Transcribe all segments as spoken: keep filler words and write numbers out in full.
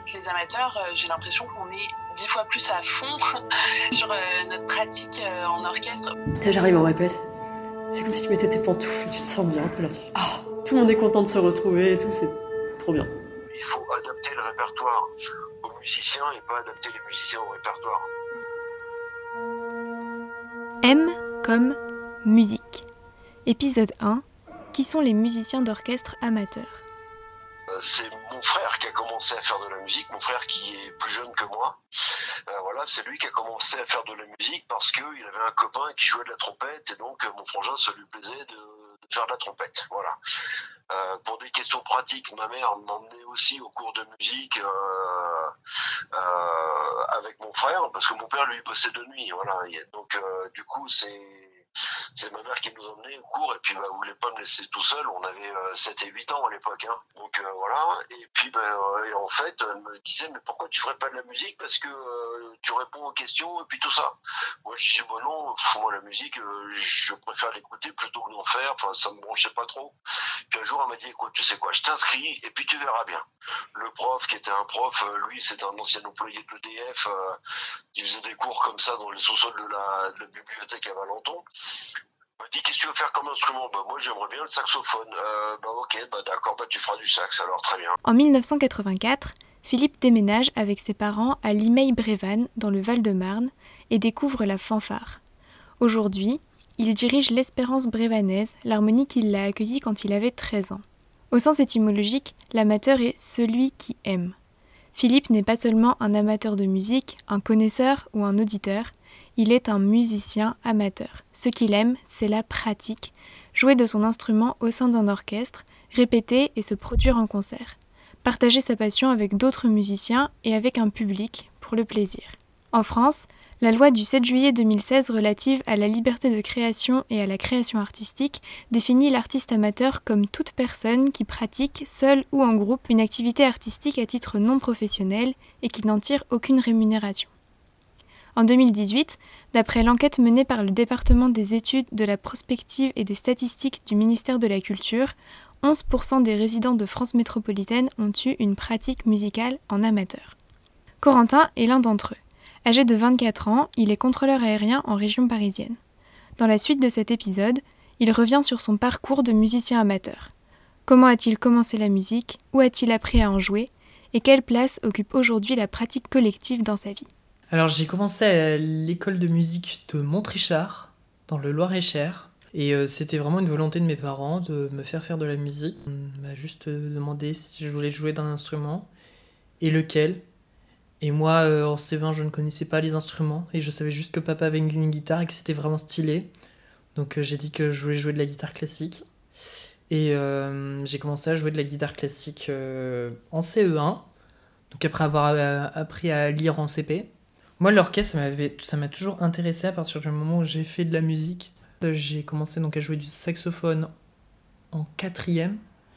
avec les amateurs, euh, j'ai l'impression qu'on est dix fois plus à fond sur euh, notre pratique euh, en orchestre. J'arrive en répète, c'est comme si tu mettais tes pantoufles, tu te sens bien, t'es là, tu... ah, tout le monde est content de se retrouver et tout, c'est trop bien. Il faut adapter le répertoire aux musiciens et pas adapter les musiciens au répertoire. M comme musique. Épisode un. Qui sont les musiciens d'orchestre amateurs ? C'est mon frère qui a commencé à faire de la musique, mon frère qui est plus jeune que moi. Euh, voilà, c'est lui qui a commencé à faire de la musique parce qu'il avait un copain qui jouait de la trompette et donc mon frangin, ça lui plaisait de, de faire de la trompette. Voilà. Euh, pour des questions pratiques, ma mère m'emmenait aussi au cours de musique euh, euh, avec mon frère parce que mon père lui bossait de nuit. Voilà. Et donc euh, du coup c'est C'est ma mère qui nous emmenait au cours et puis bah, elle voulait pas me laisser tout seul. On avait euh, sept et huit ans à l'époque. Hein. Donc euh, voilà. Et puis bah, euh, et en fait, elle me disait mais pourquoi tu ferais pas de la musique parce que euh, tu réponds aux questions et puis tout ça. Moi je disais bah non, pff, moi la musique, euh, je préfère l'écouter plutôt que d'en faire. Enfin ça me branchait pas trop. Puis un jour elle m'a dit écoute tu sais quoi, je t'inscris et puis tu verras bien. Le prof qui était un prof, euh, lui c'était un ancien employé de l'E D F euh, qui faisait des cours comme ça dans les sous-sols de la, de la bibliothèque à Valenton. Il m'a dit qu'est-ce que tu veux faire comme instrument ? Bah moi j'aimerais bien le saxophone. Euh, bah ok, bah d'accord, bah tu feras du sax alors très bien. En dix-neuf cent quatre-vingt-quatre, Philippe déménage avec ses parents à Limeil-Brévannes dans le Val-de-Marne et découvre la fanfare. Aujourd'hui, il dirige l'Espérance brévanaise, l'harmonie qui l'a accueilli quand il avait treize ans. Au sens étymologique, l'amateur est celui qui aime. Philippe n'est pas seulement un amateur de musique, un connaisseur ou un auditeur, il est un musicien amateur. Ce qu'il aime, c'est la pratique, jouer de son instrument au sein d'un orchestre, répéter et se produire en concert. Partager sa passion avec d'autres musiciens et avec un public pour le plaisir. En France, la loi du sept juillet deux mille seize relative à la liberté de création et à la création artistique définit l'artiste amateur comme toute personne qui pratique, seule ou en groupe, une activité artistique à titre non professionnel et qui n'en tire aucune rémunération. En deux mille dix-huit, d'après l'enquête menée par le département des études de la prospective et des statistiques du ministère de la Culture, onze pour cent des résidents de France métropolitaine ont eu une pratique musicale en amateur. Corentin est l'un d'entre eux. Âgé de vingt-quatre ans, il est contrôleur aérien en région parisienne. Dans la suite de cet épisode, il revient sur son parcours de musicien amateur. Comment a-t-il commencé la musique ? Où a-t-il appris à en jouer ? Et quelle place occupe aujourd'hui la pratique collective dans sa vie ? Alors j'ai commencé à l'école de musique de Montrichard, dans le Loir-et-Cher. Et euh, c'était vraiment une volonté de mes parents de me faire faire de la musique. On m'a juste demandé si je voulais jouer d'un instrument et lequel. Et moi, euh, en C vingt, je ne connaissais pas les instruments et je savais juste que papa avait une, une guitare et que c'était vraiment stylé. Donc euh, j'ai dit que je voulais jouer de la guitare classique. Et euh, j'ai commencé à jouer de la guitare classique euh, en C E un, donc après avoir euh, appris à lire en C P. Moi, l'orchestre, ça, m'avait, ça m'a toujours intéressé à partir du moment où j'ai fait de la musique. J'ai commencé donc à jouer du saxophone en quatrième.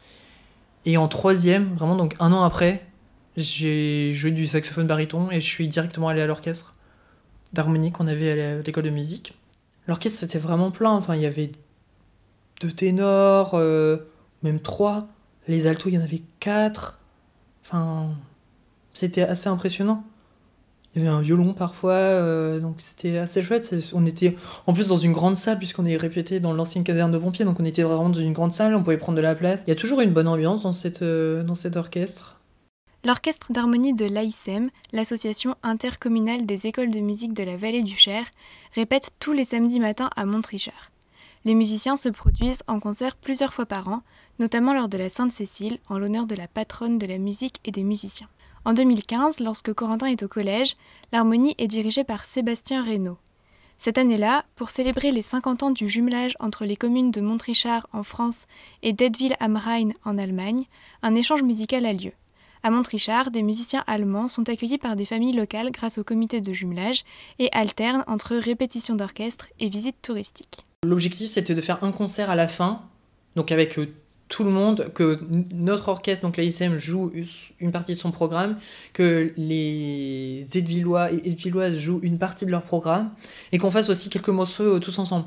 Et en troisième, vraiment donc un an après, j'ai joué du saxophone baryton et je suis directement allé à l'orchestre d'harmonie qu'on avait à l'école de musique. L'orchestre, c'était vraiment plein. Enfin, il y avait deux ténors, euh, même trois. Les altos, il y en avait quatre. Enfin, c'était assez impressionnant. Il y avait un violon parfois, euh, donc c'était assez chouette. C'est, on était en plus dans une grande salle, puisqu'on est répété dans l'ancienne caserne de pompiers, donc on était vraiment dans une grande salle, on pouvait prendre de la place. Il y a toujours une bonne ambiance dans, cette, euh, dans cet orchestre. L'orchestre d'harmonie de l'A I C E M, l'association intercommunale des écoles de musique de la vallée du Cher, répète tous les samedis matins à Montrichard. Les musiciens se produisent en concert plusieurs fois par an, notamment lors de la Sainte-Cécile, en l'honneur de la patronne de la musique et des musiciens. En deux mille quinze, lorsque Corentin est au collège, l'harmonie est dirigée par Sébastien Reynaud. Cette année-là, pour célébrer les cinquante ans du jumelage entre les communes de Montrichard en France et d'Ettwil am Rhein en Allemagne, un échange musical a lieu. À Montrichard, des musiciens allemands sont accueillis par des familles locales grâce au comité de jumelage et alternent entre répétitions d'orchestre et visites touristiques. L'objectif, c'était de faire un concert à la fin, donc avec euh, tout le monde, que notre orchestre, donc l'A I C E M, joue une partie de son programme, que les Ettwilois et Ettwiloises jouent une partie de leur programme, et qu'on fasse aussi quelques morceaux tous ensemble.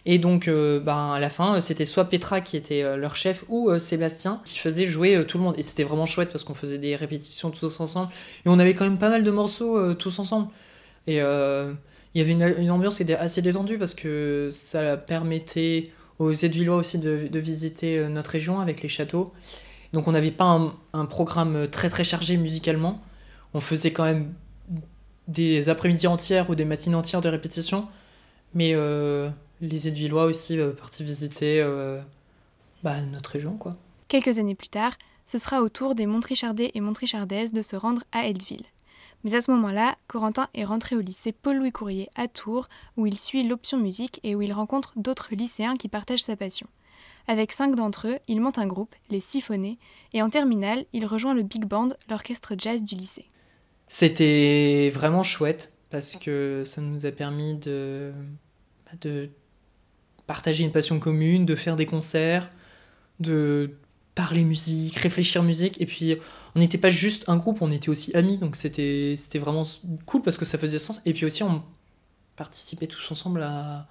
Et donc, euh, ben, à la fin, c'était soit Petra qui était euh, leur chef ou euh, Sébastien qui faisait jouer euh, tout le monde. Et c'était vraiment chouette parce qu'on faisait des répétitions tous ensemble. Et on avait quand même pas mal de morceaux euh, tous ensemble. Et euh, il y avait une, une ambiance qui était assez détendue parce que ça permettait aux Zedvillois aussi de, de visiter euh, notre région avec les châteaux. Donc on n'avait pas un, un programme très très chargé musicalement. On faisait quand même des après-midi entières ou des matinées entières de répétition. Mais euh, les Zedvillois aussi euh, partis visiter euh, bah, notre région, quoi. Quelques années plus tard, ce sera au tour des Montrichardais et Montrichardaises de se rendre à Eltville. Mais à ce moment-là, Corentin est rentré au lycée Paul-Louis Courier à Tours, où il suit l'option musique et où il rencontre d'autres lycéens qui partagent sa passion. Avec cinq d'entre eux, il monte un groupe, les Siphonnés, et en terminale, il rejoint le Big Band, l'orchestre jazz du lycée. C'était vraiment chouette parce que ça nous a permis de, de partager une passion commune, de faire des concerts, de parler musique, réfléchir musique. Et puis, on n'était pas juste un groupe, on était aussi amis. Donc, c'était, c'était vraiment cool parce que ça faisait sens. Et puis aussi, on participait tous ensemble à,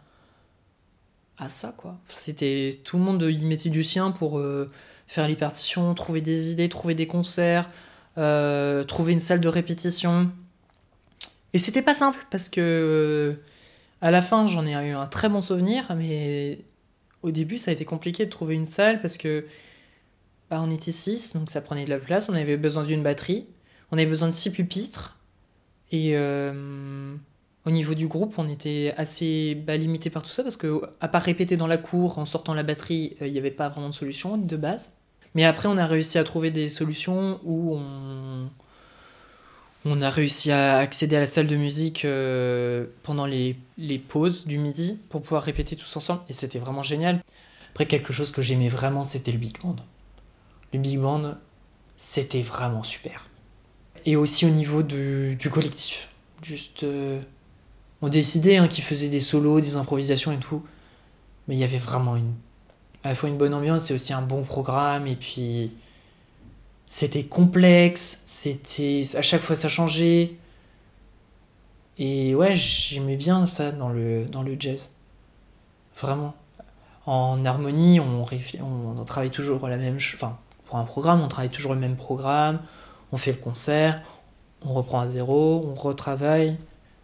à ça, quoi. C'était, tout le monde y mettait du sien pour euh, faire les partitions, trouver des idées, trouver des concerts, euh, trouver une salle de répétition. Et c'était pas simple parce que euh, à la fin, j'en ai eu un très bon souvenir, mais au début, ça a été compliqué de trouver une salle parce que bah, on était six, donc ça prenait de la place. On avait besoin d'une batterie, on avait besoin de six pupitres. Et euh, au niveau du groupe, on était assez bah, limité par tout ça parce que, à part répéter dans la cour en sortant la batterie, il euh, n'y avait pas vraiment de solution de base. Mais après, on a réussi à trouver des solutions où on, on a réussi à accéder à la salle de musique euh, pendant les, les pauses du midi pour pouvoir répéter tous ensemble. Et c'était vraiment génial. Après, quelque chose que j'aimais vraiment, c'était le Big Band. Le Big Band, c'était vraiment super. Et aussi au niveau de, du collectif. Juste, euh, on décidait hein, qu'ils faisaient des solos, des improvisations et tout. Mais il y avait vraiment une, à la fois une bonne ambiance et aussi un bon programme. Et puis, c'était complexe. C'était, à chaque fois, ça changeait. Et ouais, j'aimais bien ça dans le, dans le jazz. Vraiment. En harmonie, on, on, on travaille toujours la même chose. Enfin, pour un programme, on travaille toujours le même programme. On fait le concert, on reprend à zéro, on retravaille.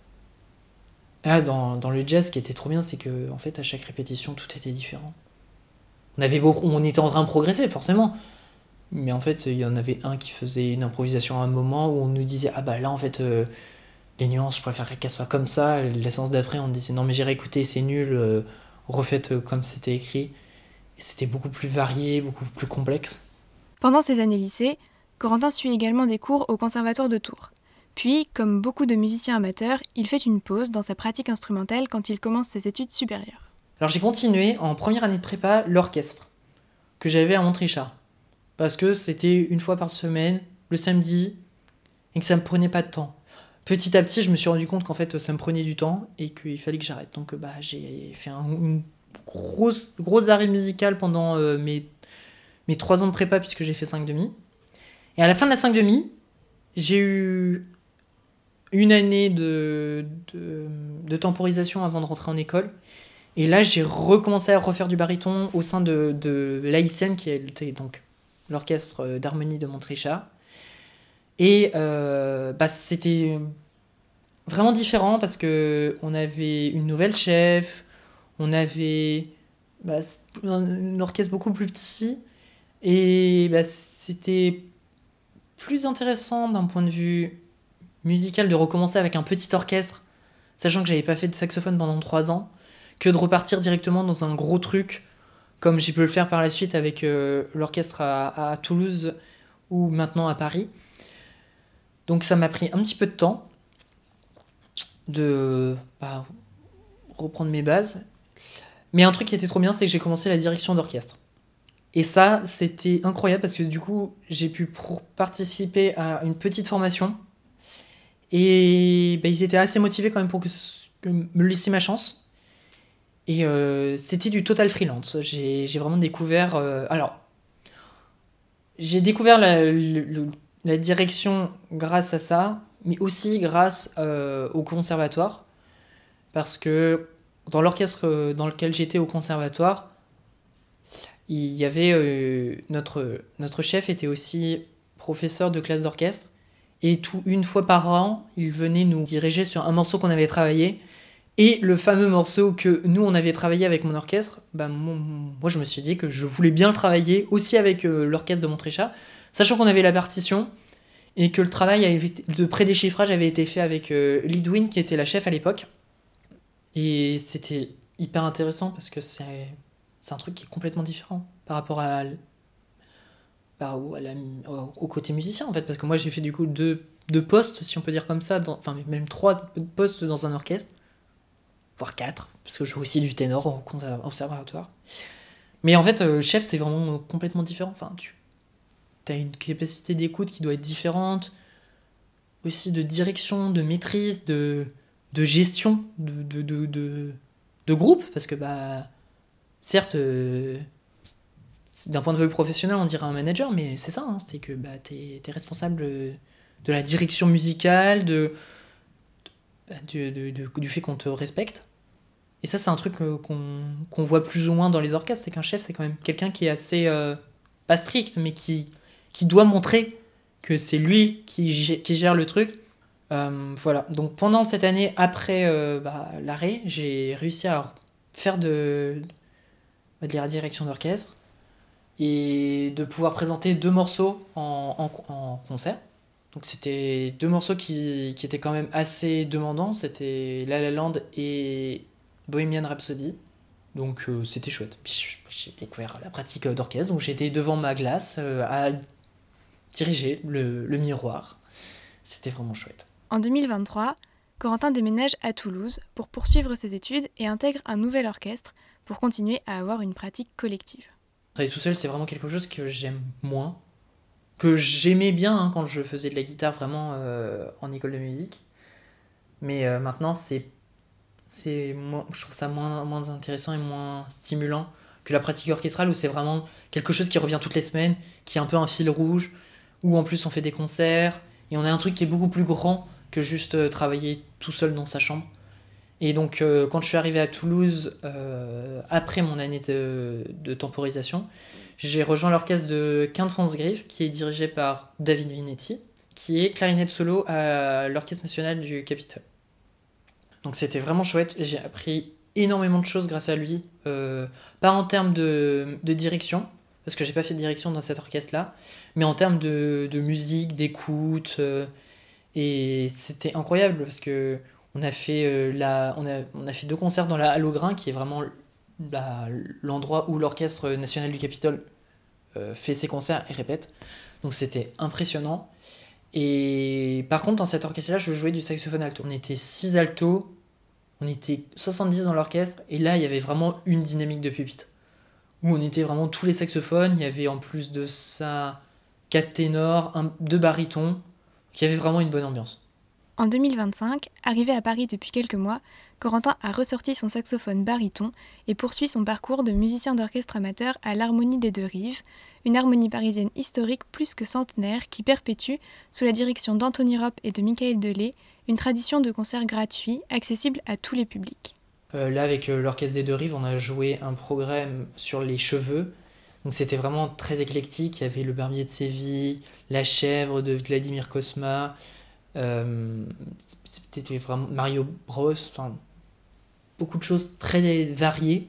Là, dans, dans le jazz, ce qui était trop bien, c'est que en fait, à chaque répétition, tout était différent. On avait beaucoup, on était en train de progresser, forcément. Mais en fait, il y en avait un qui faisait une improvisation à un moment où on nous disait « Ah bah là, en fait, euh, les nuances, je préférerais qu'elles soient comme ça. » La séance d'après, on disait « Non, mais j'ai réécouté, c'est nul, euh, refaites euh, comme c'était écrit. » Et c'était beaucoup plus varié, beaucoup plus complexe. Pendant ces années lycée, Corentin suit également des cours au Conservatoire de Tours. Puis, comme beaucoup de musiciens amateurs, il fait une pause dans sa pratique instrumentale quand il commence ses études supérieures. Alors j'ai continué en première année de prépa l'orchestre que j'avais à Montrichard. Parce que c'était une fois par semaine, le samedi, et que ça me prenait pas de temps. Petit à petit, je me suis rendu compte qu'en fait, ça me prenait du temps et qu'il fallait que j'arrête. Donc bah, j'ai fait un, une grosse, grosse arrêt musical pendant euh, mes, mes trois ans de prépa puisque j'ai fait cinq demi. Et à la fin de la cinq demi, j'ai eu une année de, de, de temporisation avant de rentrer en école. Et là, j'ai recommencé à refaire du baryton au sein de, de l'A I C M, qui est donc l'orchestre d'harmonie de Montrichard. Et euh, bah, c'était vraiment différent parce qu'on avait une nouvelle chef, on avait bah, un orchestre beaucoup plus petit. Et bah, c'était plus intéressant d'un point de vue musical de recommencer avec un petit orchestre, sachant que j'avais pas fait de saxophone pendant trois ans, que de repartir directement dans un gros truc, comme j'ai pu le faire par la suite avec euh, l'orchestre à, à Toulouse ou maintenant à Paris. Donc ça m'a pris un petit peu de temps de bah, reprendre mes bases. Mais un truc qui était trop bien, c'est que j'ai commencé la direction d'orchestre. Et ça, c'était incroyable parce que du coup, j'ai pu pr- participer à une petite formation. Et bah, ils étaient assez motivés quand même pour que, que me laisser ma chance. Et euh, c'était du total freelance. J'ai, j'ai vraiment découvert... Euh, alors, j'ai découvert la, la, la direction grâce à ça, mais aussi grâce euh, au conservatoire. Parce que dans l'orchestre dans lequel j'étais au conservatoire, il y avait euh, notre, notre chef était aussi professeur de classe d'orchestre, et tout, une fois par an, il venait nous diriger sur un morceau qu'on avait travaillé, et le fameux morceau que nous on avait travaillé avec mon orchestre, bah, mon, moi je me suis dit que je voulais bien le travailler aussi avec euh, l'orchestre de Montrichard, sachant qu'on avait la partition, et que le travail avait été, de prédéchiffrage avait été fait avec euh, Lidwin, qui était la chef à l'époque. Et c'était hyper intéressant parce que c'est, c'est un truc qui est complètement différent par rapport à, bah, au, à la, au, au côté musicien, en fait. Parce que moi, j'ai fait du coup deux, deux postes, si on peut dire comme ça, dans, enfin même trois postes dans un orchestre, voire quatre, parce que je joue aussi du ténor au conservatoire. Mais en fait, euh, chef, c'est vraiment complètement différent. Enfin, tu as une capacité d'écoute qui doit être différente, aussi de direction, de maîtrise, de, de gestion de, de, de, de, de groupe, parce que, bah, certes, euh, d'un point de vue professionnel, on dirait un manager, mais c'est ça, hein, c'est que bah, tu es responsable de la direction musicale, de, de, de, de, du fait qu'on te respecte. Et ça, c'est un truc euh, qu'on qu'on voit plus ou moins dans les orchestres, c'est qu'un chef, c'est quand même quelqu'un qui est assez, euh, pas strict, mais qui, qui doit montrer que c'est lui qui, qui gère le truc. Euh, voilà, donc pendant cette année, après euh, bah, l'arrêt, j'ai réussi à faire de, de la direction d'orchestre et de pouvoir présenter deux morceaux en, en, en concert. Donc c'était deux morceaux qui, qui étaient quand même assez demandants, c'était La La Land et Bohemian Rhapsody. Donc euh, c'était chouette. Puis j'ai découvert la pratique d'orchestre, donc j'étais devant ma glace euh, à diriger le, le miroir. C'était vraiment chouette. En deux mille vingt-trois, Corentin déménage à Toulouse pour poursuivre ses études et intègre un nouvel orchestre pour continuer à avoir une pratique collective. Travailler tout seul, c'est vraiment quelque chose que j'aime moins, que j'aimais bien hein, quand je faisais de la guitare vraiment euh, en école de musique. Mais euh, maintenant, c'est, c'est moins, je trouve ça moins, moins intéressant et moins stimulant que la pratique orchestrale où c'est vraiment quelque chose qui revient toutes les semaines, qui est un peu un fil rouge, où en plus on fait des concerts et on a un truc qui est beaucoup plus grand que juste euh, travailler tout seul dans sa chambre. Et donc euh, quand je suis arrivé à Toulouse, euh, après mon année de, de temporisation, j'ai rejoint l'orchestre de Quinte France Griffe, qui est dirigé par David Vinetti, qui est clarinette solo à l'Orchestre National du Capitole. Donc c'était vraiment chouette, j'ai appris énormément de choses grâce à lui, euh, pas en termes de, de direction, parce que j'ai pas fait de direction dans cet orchestre-là, mais en termes de, de musique, d'écoute, euh, et c'était incroyable, parce que on a fait, euh, la, on a, on a fait deux concerts dans la Halle au Grain, qui est vraiment la, l'endroit où l'Orchestre National du Capitole euh, fait ses concerts et répète. Donc c'était impressionnant. Et par contre, dans cet orchestre-là, je jouais du saxophone alto. On était six altos, on était soixante-dix dans l'orchestre, et là, il y avait vraiment une dynamique de pupitre, où on était vraiment tous les saxophones, il y avait en plus de ça quatre ténors, un, deux barytons, donc il y avait vraiment une bonne ambiance. En deux mille vingt-cinq, arrivé à Paris depuis quelques mois, Corentin a ressorti son saxophone baryton et poursuit son parcours de musicien d'orchestre amateur à l'Harmonie des Deux Rives, une harmonie parisienne historique plus que centenaire qui perpétue, sous la direction d'Anthony Ropp et de Michael Delay, une tradition de concerts gratuits accessible à tous les publics. Euh, là, avec euh, l'Orchestre des Deux Rives, on a joué un programme sur les cheveux. Donc c'était vraiment très éclectique. Il y avait Le Barbier de Séville, La Chèvre de Vladimir Cosma, euh, c'était vraiment Mario Bros, enfin, beaucoup de choses très variées.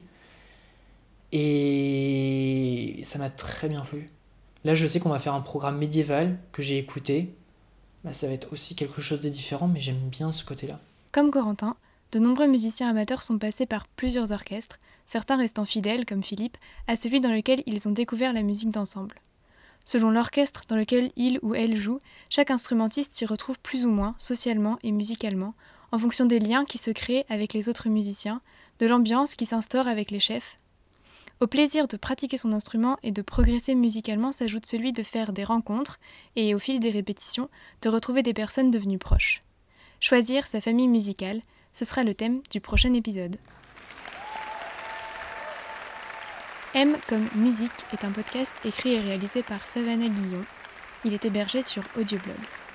Et ça m'a très bien plu. Là, je sais qu'on va faire un programme médiéval que j'ai écouté. Bah, ça va être aussi quelque chose de différent, mais j'aime bien ce côté-là. Comme Corentin, de nombreux musiciens amateurs sont passés par plusieurs orchestres, certains restant fidèles, comme Philippe, à celui dans lequel ils ont découvert la musique d'ensemble. Selon l'orchestre dans lequel il ou elle joue, chaque instrumentiste s'y retrouve plus ou moins, socialement et musicalement, en fonction des liens qui se créent avec les autres musiciens, de l'ambiance qui s'instaure avec les chefs. Au plaisir de pratiquer son instrument et de progresser musicalement s'ajoute celui de faire des rencontres et, au fil des répétitions, de retrouver des personnes devenues proches. Choisir sa famille musicale, ce sera le thème du prochain épisode. M comme musique est un podcast écrit et réalisé par Savannah Guillon. Il est hébergé sur Audioblog.